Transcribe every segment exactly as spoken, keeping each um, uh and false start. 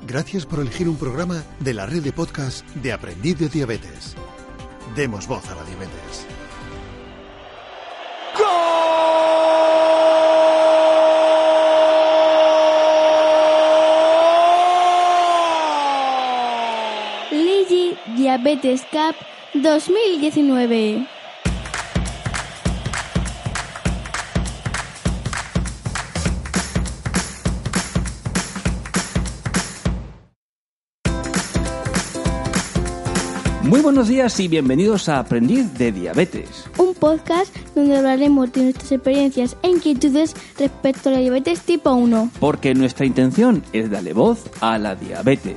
Gracias por elegir un programa de la red de podcast de Aprendiz de Diabetes. Demos voz a la diabetes. Ligi Diabetes Cup dos mil diecinueve. Muy buenos días y bienvenidos a Aprendiz de Diabetes, Un podcast donde hablaremos de nuestras experiencias e inquietudes respecto a la diabetes tipo uno. porque nuestra intención es darle voz a la diabetes.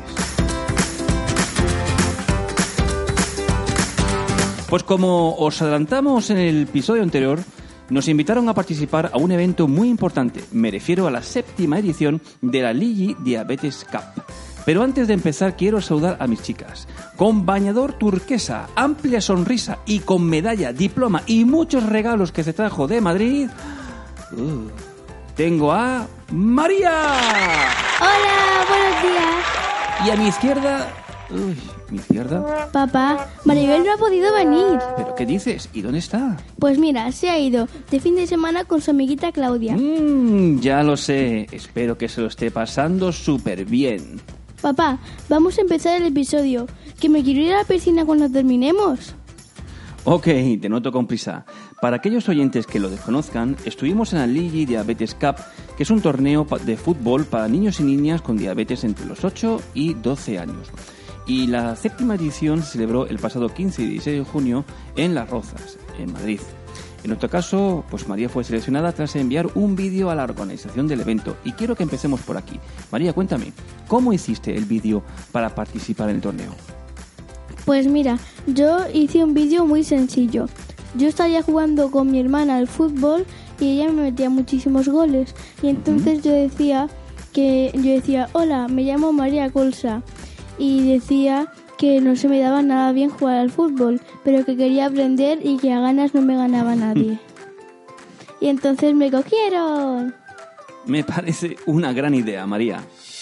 Pues como os adelantamos en el episodio anterior, nos invitaron a participar a un evento muy importante. Me refiero a la séptima edición de la Ligi Diabetes Cup. Pero antes de empezar quiero saludar a mis chicas. Con bañador turquesa, amplia sonrisa y con medalla, diploma y muchos regalos que se trajo de Madrid, uh, tengo a María. Hola, buenos días. Y a mi izquierda... Uy, ¿mi izquierda? Papá, Maribel no ha podido venir. ¿Pero qué dices? ¿Y dónde está? Pues mira, se ha ido de fin de semana con su amiguita Claudia. Mmm, ya lo sé. Espero que se lo esté pasando súper bien. Papá, vamos a empezar el episodio, que me quiero ir a la piscina cuando terminemos. Ok, te noto con prisa. Para aquellos oyentes que lo desconozcan, estuvimos en la Ligi Diabetes Cup, que es un torneo de fútbol para niños y niñas con diabetes entre los ocho y doce años. Y la séptima edición se celebró el pasado quince y dieciséis de junio en Las Rozas, en Madrid. En nuestro caso, pues María fue seleccionada tras enviar un vídeo a la organización del evento. Y quiero que empecemos por aquí. María, cuéntame, ¿cómo hiciste el vídeo para participar en el torneo? Pues mira, yo hice un vídeo muy sencillo. Yo estaría jugando con mi hermana al fútbol y ella me metía muchísimos goles. Y entonces uh-huh. yo decía que yo decía, hola, me llamo María Colsa. Y decía que no se me daba nada bien jugar al fútbol, pero que quería aprender y que a ganas no me ganaba nadie. Y entonces me cogieron. Me parece una gran idea, María.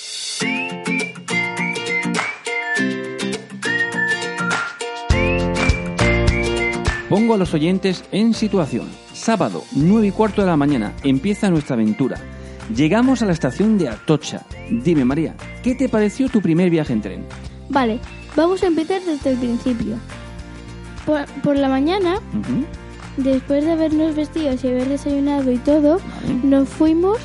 Pongo a los oyentes en situación. Sábado, nueve y cuarto de la mañana, empieza nuestra aventura. Llegamos a la estación de Atocha. Dime, María, ¿qué te pareció tu primer viaje en tren? Vale, vamos a empezar desde el principio. Por, por la mañana, uh-huh. después de habernos vestido y haber desayunado y todo, vale. nos fuimos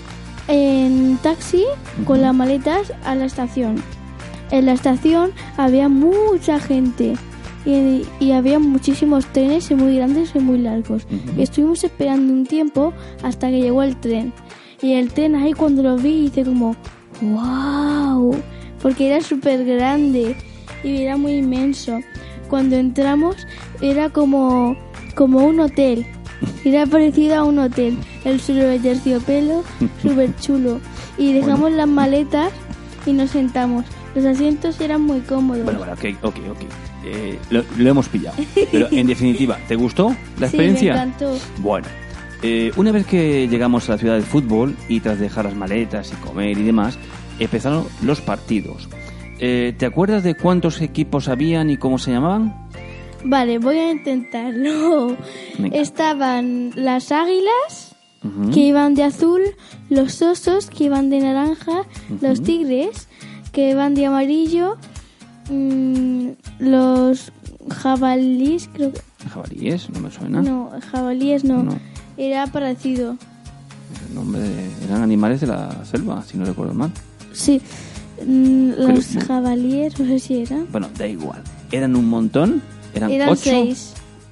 en taxi uh-huh. con las maletas a la estación. En la estación había mucha gente y, y había muchísimos trenes muy grandes y muy largos. Uh-huh. Y estuvimos esperando un tiempo hasta que llegó el tren. Y el tren ahí cuando lo vi hice como ¡wow! Porque era súper grande y era muy inmenso. Cuando entramos era como, como un hotel. Era parecido a un hotel. El suelo de terciopelo, súper chulo. Y dejamos bueno. las maletas y nos sentamos. Los asientos eran muy cómodos. Bueno, bueno, ok, ok, ok. Eh, lo, lo hemos pillado. Pero en definitiva, ¿te gustó la experiencia? Sí, me encantó. Bueno. Eh, una vez que llegamos a la ciudad del fútbol y tras dejar las maletas y comer y demás, empezaron los partidos. Eh, ¿Te acuerdas de cuántos equipos habían y cómo se llamaban? Vale, voy a intentarlo. Venga. Estaban las águilas, uh-huh. que iban de azul, los osos, que iban de naranja, uh-huh. los tigres, que iban de amarillo, mmm, los jabalíes, creo que... ¿Jabalíes? No me suena. No, jabalíes no. no. Era parecido. El nombre de, eran animales de la selva, si no recuerdo mal. Sí, mm, los Creo, jabalíes, no sé si eran. Bueno, da igual. ¿Eran un montón? ¿Eran, eran ocho? seis.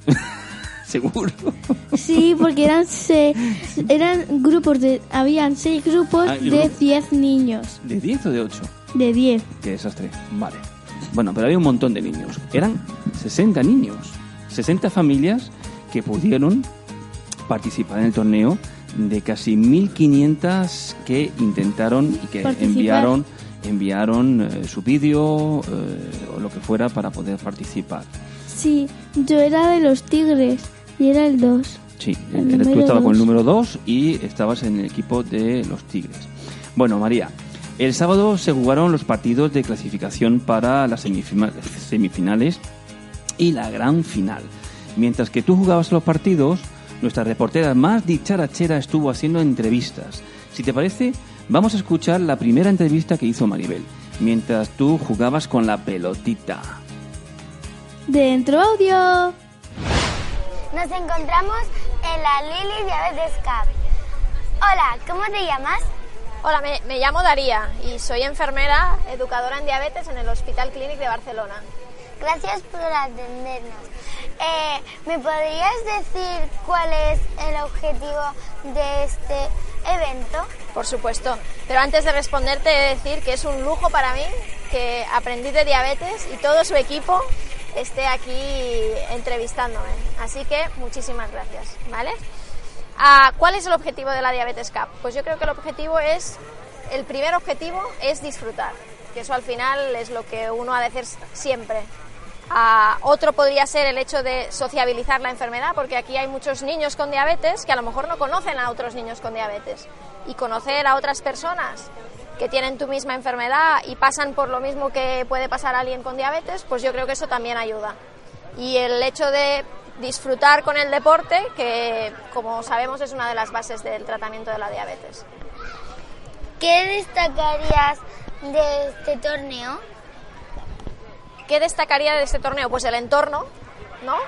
¿Seguro? Sí, porque eran seis, eran grupos de... Habían seis grupos ah, de diez niños. ¿De diez o de ocho? De diez. Qué desastre. Vale. Bueno, pero había un montón de niños. Eran sesenta niños. sesenta familias que pudieron participar en el torneo, de casi mil quinientas que intentaron y que participar. enviaron enviaron eh, su vídeo eh, o lo que fuera para poder participar. Sí, yo era de los tigres y era el dos. Sí, el tú estabas con el número dos y estabas en el equipo de los tigres. Bueno, María, El sábado se jugaron los partidos de clasificación para las semifinales y la gran final. Mientras que tú jugabas los partidos, nuestra reportera más dicharachera estuvo haciendo entrevistas. Si te parece, vamos a escuchar la primera entrevista que hizo Maribel, mientras tú jugabas con la pelotita. ¡Dentro audio! Nos encontramos en la Lily Diabetes Cup. Hola, ¿cómo te llamas? Hola, me, me llamo Daría y soy enfermera, educadora en diabetes en el Hospital Clínic de Barcelona. Gracias por atendernos. Eh, ¿Me podrías decir cuál es el objetivo de este evento? Por supuesto, pero antes de responderte he de decir que es un lujo para mí que Aprendiz de Diabetes y todo su equipo esté aquí entrevistándome. Así que muchísimas gracias, ¿vale? Ah, ¿cuál es el objetivo de la Diabetes Cup? Pues yo creo que el objetivo es, el primer objetivo es disfrutar, que eso al final es lo que uno ha de hacer siempre. Ah, otro podría ser el hecho de sociabilizar la enfermedad, porque aquí hay muchos niños con diabetes que a lo mejor no conocen a otros niños con diabetes, y conocer a otras personas que tienen tu misma enfermedad y pasan por lo mismo que puede pasar a alguien con diabetes, pues yo creo que eso también ayuda. Y el hecho de disfrutar con el deporte, que como sabemos es una de las bases del tratamiento de la diabetes. ¿Qué destacarías de este torneo? ¿Qué destacaría de este torneo? Pues el entorno, ¿no?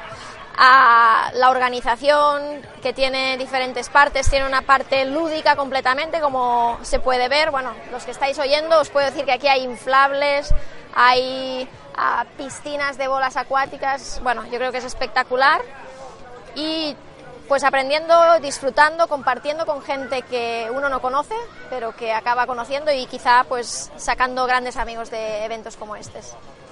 A la organización, que tiene diferentes partes, tiene una parte lúdica completamente, como se puede ver. Bueno, los que estáis oyendo, os puedo decir que aquí hay inflables, hay a piscinas de bolas acuáticas. Bueno, yo creo que es espectacular y pues aprendiendo, disfrutando, compartiendo con gente que uno no conoce, pero que acaba conociendo y quizá pues sacando grandes amigos de eventos como estos.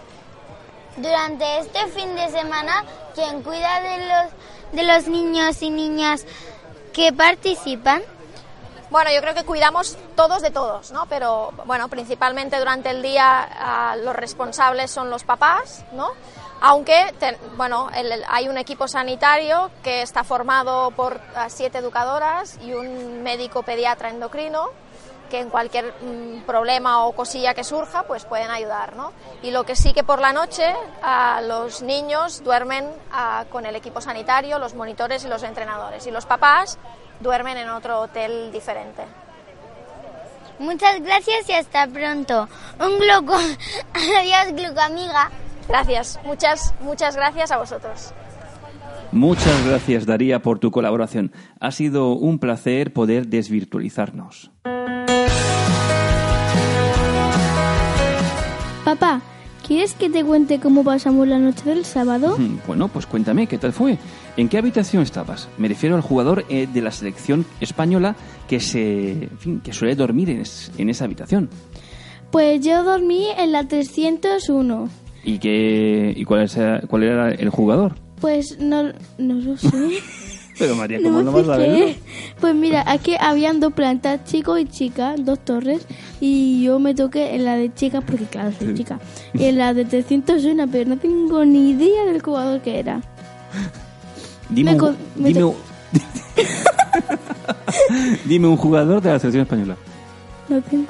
Durante este fin de semana, ¿quién cuida de los, de los niños y niñas que participan? Bueno, yo creo que cuidamos todos de todos, ¿no? Pero, bueno, principalmente durante el día uh, los responsables son los papás, ¿no? Aunque, te, bueno, el, el, hay un equipo sanitario que está formado por uh, siete educadoras y un médico pediatra endocrino, que en cualquier mm, problema o cosilla que surja, pues pueden ayudar, ¿no? Y lo que sí que por la noche uh, los niños duermen uh, con el equipo sanitario, los monitores y los entrenadores, y los papás duermen en otro hotel diferente. Muchas gracias y hasta pronto. Un gluco... Adiós, glucoamiga. Gracias, muchas, muchas gracias a vosotros. Muchas gracias, Daría, por tu colaboración. Ha sido un placer poder desvirtualizarnos. Papá, ¿quieres que te cuente cómo pasamos la noche del sábado? Bueno, pues cuéntame, ¿qué tal fue? ¿En qué habitación estabas? Me refiero al jugador eh, de la selección española que se, en fin, que suele dormir en, es, en esa habitación. Pues yo dormí en la trescientos uno. ¿Y qué y cuál, es, cuál era el jugador? Pues no, no lo sé. Pero María, ¿cómo no, no vas a verlo? Pues mira, aquí habían dos plantas, chico y chica, dos torres, y yo me toqué en la de chica, porque claro, soy chica, y en la de trescientos uno, pero no tengo ni idea del jugador que era. Dime, me un, me dime, un, dime un jugador de la selección española. No tengo.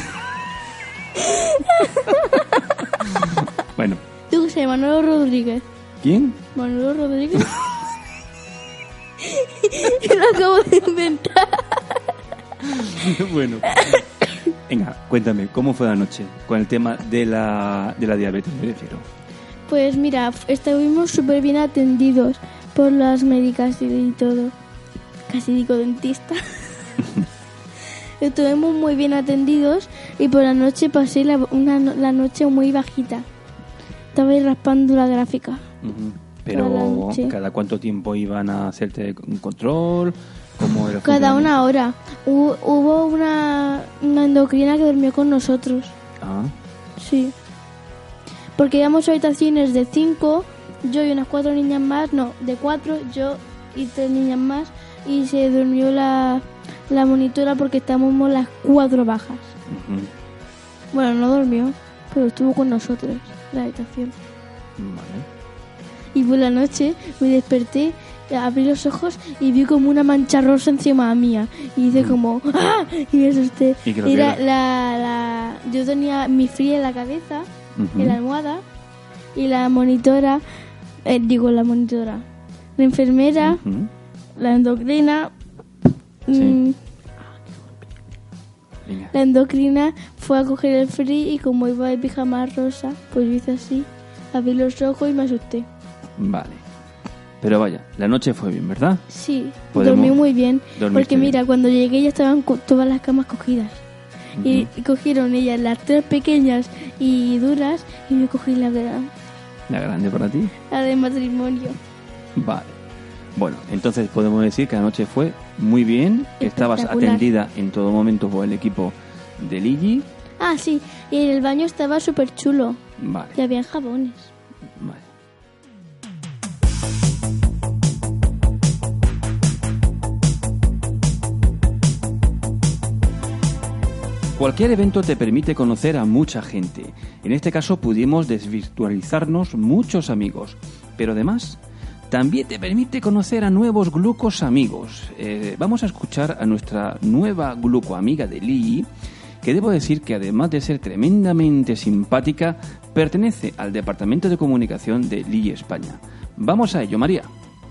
Bueno. ¿Tú qué sé? Manolo Rodríguez. ¿Quién? Manolo Rodríguez. Lo acabo de inventar. Bueno. Venga, cuéntame, ¿cómo fue la noche con el tema de la, de la diabetes, me refiero? Pues mira, estuvimos súper bien atendidos por las médicas y todo. Casi digo dentista. Estuvimos muy bien atendidos y por la noche pasé la, una, la noche muy bajita. Estaba ahí raspando la gráfica. Uh-huh. Pero ¿cada cuánto tiempo iban a hacerte un control? ¿Cómo era? Cada una hora. Hubo, hubo una, una endocrina que durmió con nosotros. Ah. Sí. Porque íbamos a habitaciones de cinco, yo y unas cuatro niñas más, no, de cuatro, yo y tres niñas más, y se durmió la, la monitora porque estábamos las cuatro bajas. Uh-huh. Bueno, no durmió, pero estuvo con nosotros en la habitación. Vale. Y por la noche me desperté abrí los ojos y vi como una mancha rosa encima mía. Y hice como ¡ah! Y me asusté. ¿Y qué lo y que la, era? la, la, yo tenía mi fría en la cabeza, Ujú. en la almohada, y la monitora, eh, digo la monitora, la enfermera, Ujú. la endocrina, Sí. mm, Venga. la endocrina fue a coger el free y como iba de pijama rosa, pues yo hice así, abrí los ojos y me asusté. Vale. Pero vaya, la noche fue bien, ¿verdad? Sí, Podemos- dormí muy bien. dormiste Porque bien. mira, cuando llegué ya estaban co- todas las camas cogidas. Y cogieron ellas las tres pequeñas y duras y yo cogí la gran, La grande para ti. la de matrimonio. Vale. Bueno, entonces podemos decir que la noche fue muy bien, que estabas Espectacular. atendida en todo momento por el equipo de Ligi. Ah, sí, y en el baño estaba súper chulo. Vale. Y habían jabones. Vale. Cualquier evento te permite conocer a mucha gente. En este caso pudimos desvirtualizarnos muchos amigos. Pero además, también te permite conocer a nuevos glucos amigos. Eh, vamos a escuchar a nuestra nueva gluco amiga de Ligi, que debo decir que además de ser tremendamente simpática, pertenece al departamento de comunicación de Ligi España. Vamos a ello, María.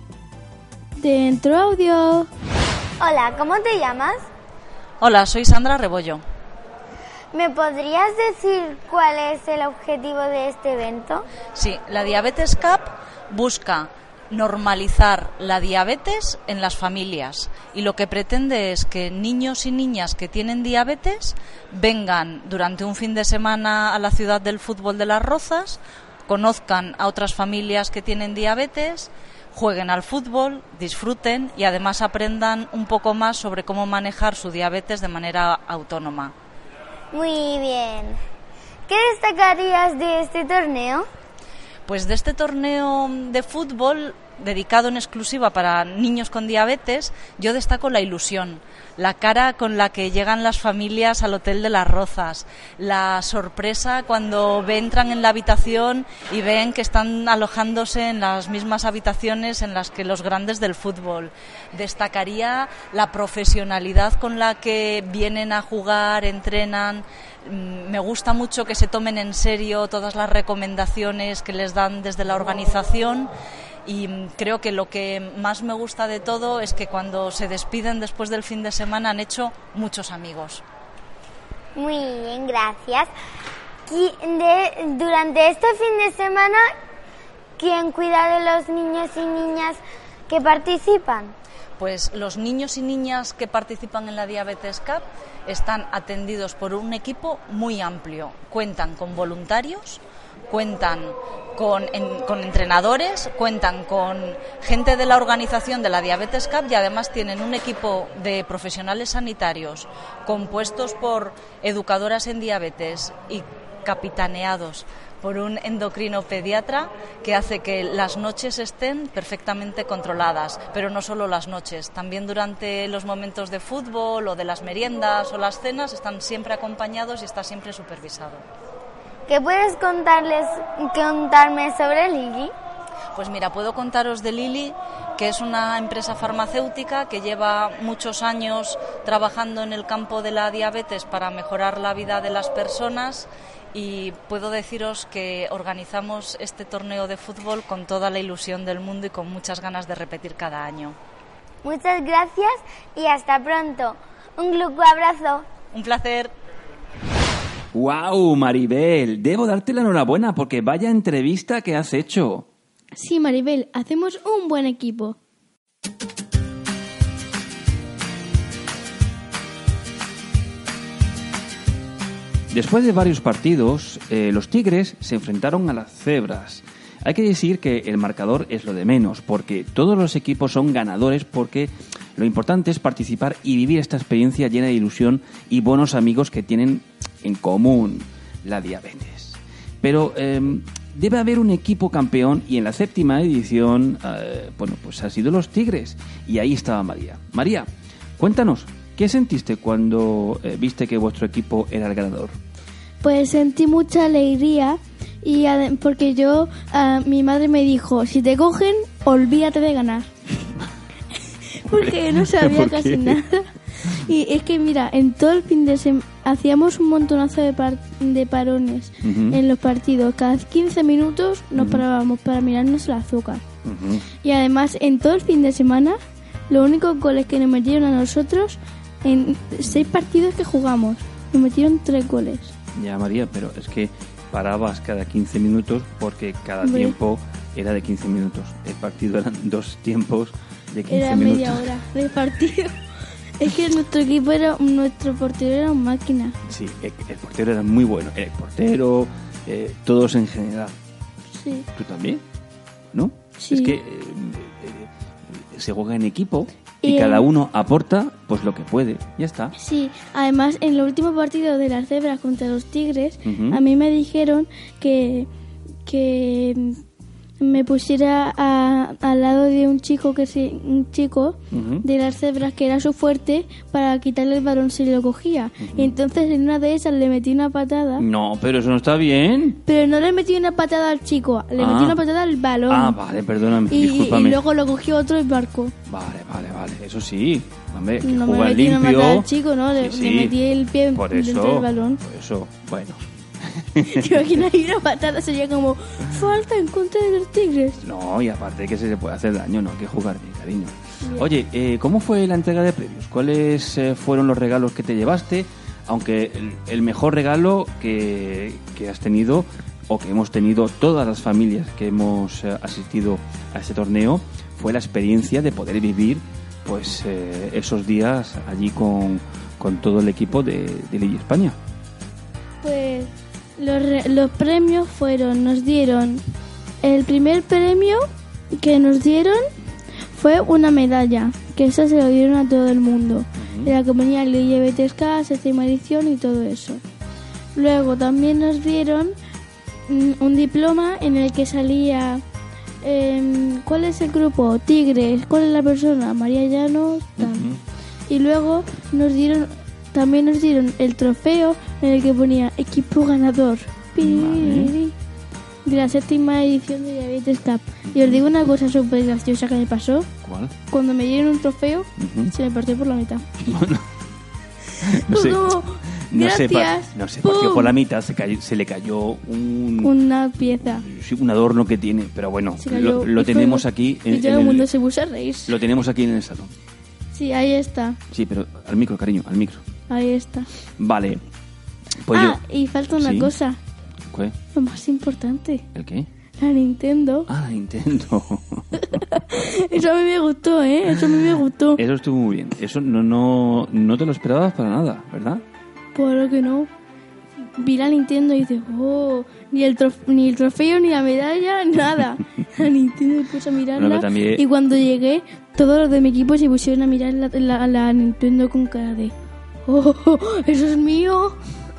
Dentro audio. Hola, ¿cómo te llamas? Hola, soy Sandra Rebollo. ¿Me podrías decir cuál es el objetivo de este evento? Sí, la Diabetes Cup busca normalizar la diabetes en las familias y lo que pretende es que niños y niñas que tienen diabetes vengan durante un fin de semana a la ciudad del fútbol de Las Rozas, conozcan a otras familias que tienen diabetes, jueguen al fútbol, disfruten y además aprendan un poco más sobre cómo manejar su diabetes de manera autónoma. Muy bien. ¿Qué destacarías de este torneo? Pues de este torneo de fútbol dedicado en exclusiva para niños con diabetes, yo destaco la ilusión, la cara con la que llegan las familias al Hotel de Las Rozas, la sorpresa cuando entran en la habitación y ven que están alojándose en las mismas habitaciones en las que los grandes del fútbol. Destacaría la profesionalidad con la que vienen a jugar, entrenan. Me gusta mucho que se tomen en serio todas las recomendaciones que les dan desde la organización y creo que lo que más me gusta de todo es que cuando se despiden después del fin de semana han hecho muchos amigos. Muy bien, gracias. Qui- de- durante este fin de semana, ¿quién cuida de los niños y niñas que participan? Pues los niños y niñas que participan en la Diabetes Cup están atendidos por un equipo muy amplio. Cuentan con voluntarios, cuentan con, en, con entrenadores, cuentan con gente de la organización de la Diabetes Cup y además tienen un equipo de profesionales sanitarios compuestos por educadoras en diabetes y capitaneados por un endocrino pediatra que hace que las noches estén perfectamente controladas, pero no solo las noches, también durante los momentos de fútbol o de las meriendas o las cenas están siempre acompañados y está siempre supervisado. ¿Qué puedes contarles, contarme sobre Lili? Pues mira, puedo contaros de Lili, que es una empresa farmacéutica que lleva muchos años trabajando en el campo de la diabetes para mejorar la vida de las personas y puedo deciros que organizamos este torneo de fútbol con toda la ilusión del mundo y con muchas ganas de repetir cada año. Muchas gracias y hasta pronto. Un gluco abrazo. Un placer. ¡Wow, Maribel! Debo darte la enhorabuena porque vaya entrevista que has hecho. Sí, Maribel, hacemos un buen equipo. Después de varios partidos, eh, los Tigres se enfrentaron a las Cebras. Hay que decir que el marcador es lo de menos, porque todos los equipos son ganadores, porque lo importante es participar y vivir esta experiencia llena de ilusión y buenos amigos que tienen en común la diabetes. Pero eh, debe haber un equipo campeón y en la séptima edición, eh, bueno, pues ha sido los Tigres y ahí estaba María. María, cuéntanos, ¿qué sentiste cuando eh, viste que vuestro equipo era el ganador? Pues sentí mucha alegría y ade- porque yo, uh, mi madre me dijo, si te cogen, olvídate de ganar. Porque no sabía ¿Por casi qué? nada. Y es que, mira, en todo el fin de semana hacíamos un montonazo de, par- de parones Ujú. en los partidos. Cada quince minutos nos Ujú. parábamos para mirarnos el azúcar. Ujú. Y además, en todo el fin de semana, los únicos goles que nos metieron a nosotros, en seis partidos que jugamos, nos metieron tres goles. Ya, María, pero es que parabas cada quince minutos porque cada Hombre. tiempo era de quince minutos. El partido eran dos tiempos de quince Era minutos. media hora de partido. Es que nuestro equipo era, nuestro portero era una máquina. Sí, el, el portero era muy bueno. El portero, eh, todos en general. Sí. ¿Tú también? ¿No? Sí. Es que eh, eh, se juega en equipo y Y, cada eh, uno aporta pues lo que puede. Ya está. Sí, además en el último partido de las cebras contra los tigres, Ujú. a mí me dijeron que, que me pusiera a- al lado de un chico que se, un chico Ujú. de las cebras que era su fuerte para quitarle el balón si lo cogía. Y entonces en una de esas le metí una patada, No, pero eso no está bien. pero no le metí una patada al chico, le Ah. metí una patada al balón. Ah, vale, perdóname, y, y discúlpame. luego lo cogió otro y marcó. Vale, vale, vale. Eso sí. Hombre, que No me jugar metí una limpio. patada al chico, ¿no? Le, Sí, le sí. metí el pie Por dentro eso, del balón. por eso, bueno. ¿Te imaginas? Y una patada sería como falta en contra de los tigres. No, y aparte que se le puede hacer daño, no hay que jugar bien, cariño. Oye, eh, ¿cómo fue la entrega de premios? ¿Cuáles eh, fueron los regalos que te llevaste? Aunque el, el mejor regalo que, que has tenido o que hemos tenido todas las familias que hemos eh, asistido a este torneo fue la experiencia de poder vivir pues eh, esos días allí con, con todo el equipo de, de Liga España. Pues los, re- los premios fueron, nos dieron, el primer premio que nos dieron fue una medalla, que esa se lo dieron a todo el mundo, de la que ponía Liga B T S K, séptima edición y todo eso. Luego también nos dieron mm, un diploma en el que salía em, ¿cuál es el grupo? Tigres, ¿cuál es la persona? María Llanos, tal. Y luego nos dieron, también nos dieron el trofeo en el que ponía equipo ganador. Piriri, de la séptima edición de Diabetes Cup. Y os digo una cosa súper graciosa que me pasó. ¿Cuál? Cuando me dieron un trofeo, Ujú. se me partió por la mitad. Bueno, no sé, Como, no se, pa- gracias. no se partió ¡Pum! por la mitad, se, cayó- se le cayó un, Una pieza. sí, un adorno que tiene, pero bueno, Se cayó lo, lo y fue- tenemos aquí en, y todo en el mundo el, se puso a reírse. lo tenemos aquí en el salón. Sí, ahí está. Sí, pero al micro, cariño, al micro. Ahí está. Vale. Pues ah, yo, y falta una Sí. cosa. ¿qué? Lo más importante. ¿El qué? La Nintendo. Ah, Nintendo. Eso a mí me gustó, ¿eh? Eso a mí me gustó. Eso estuvo muy bien. Eso no, no, no te lo esperabas para nada, ¿verdad? Por lo que no. Vi la Nintendo y dice, oh, ni el, trof- ni el trofeo, ni la medalla, nada. La Nintendo me puse a mirarla. Bueno, pero también- Y cuando llegué, todos los de mi equipo se pusieron a mirar la, la, la Nintendo con cara de, oh, eso es mío.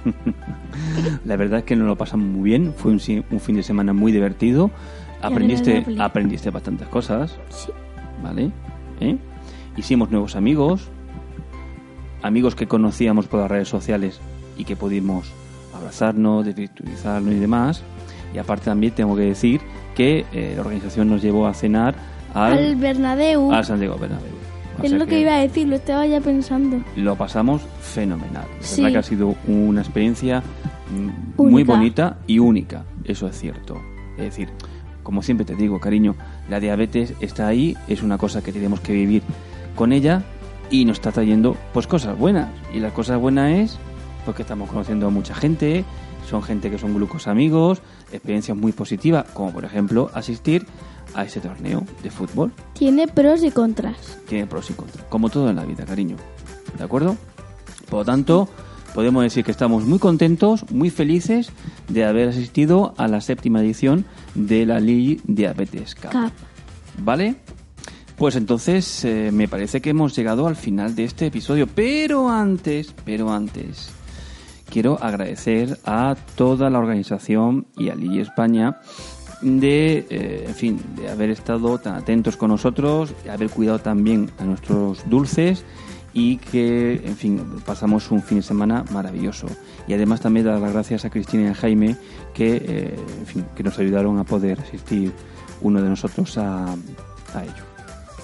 La verdad es que nos lo pasamos muy bien. Fue un, si- un fin de semana muy divertido. Aprendiste, agradable. aprendiste bastantes cosas. Sí. ¿Vale? ¿Eh? Hicimos nuevos amigos. Amigos que conocíamos por las redes sociales y que pudimos abrazarnos, desvirtualizarnos y demás. Y aparte también tengo que decir que eh, la organización nos llevó a cenar al, Al Bernabéu. al Santiago Bernabéu. O Es sea lo que iba a decir, lo estaba ya pensando. Lo pasamos fenomenal. La Sí. verdad que ha sido una experiencia mm, muy Única. bonita y única. Eso es cierto. Es decir, como siempre te digo, cariño, la diabetes está ahí, es una cosa que tenemos que vivir con ella y nos está trayendo pues cosas buenas. Y la cosa buena es pues que estamos conociendo a mucha gente, son gente que son glucos amigos, experiencias muy positivas, como por ejemplo asistir a ese torneo de fútbol. Tiene pros y contras. Tiene pros y contras, como todo en la vida, cariño. ¿De acuerdo? Por lo tanto, podemos decir que estamos muy contentos, muy felices de haber asistido a la séptima edición de la League Diabetes Cup. Cap. ¿Vale? Pues entonces eh, me parece que hemos llegado al final de este episodio. Pero antes, pero antes, quiero agradecer a toda la organización y a Liga España de, eh, en fin, de haber estado tan atentos con nosotros, de haber cuidado también a nuestros dulces y que, en fin, pasamos un fin de semana maravilloso. Y además también dar las gracias a Cristina y a Jaime que, eh, en fin, que nos ayudaron a poder asistir uno de nosotros a, a ello.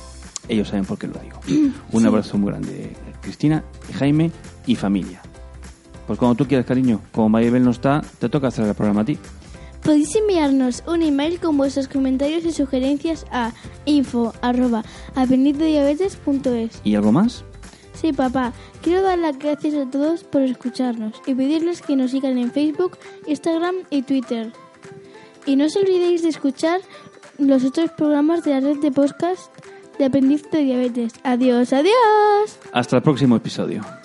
ellos saben por qué lo digo. Un sí. abrazo muy grande, Cristina, Jaime y familia. Pues cuando tú quieras, cariño, como Maribel no está, te toca hacer el programa a ti. Podéis enviarnos un email con vuestros comentarios y sugerencias a info arroba aprendizdiabetes punto es. ¿Y algo más? Sí, papá. Quiero dar las gracias a todos por escucharnos y pedirles que nos sigan en Facebook, Instagram y Twitter. Y no os olvidéis de escuchar los otros programas de la red de podcast de Aprendiz de Diabetes. Adiós, adiós. Hasta el próximo episodio.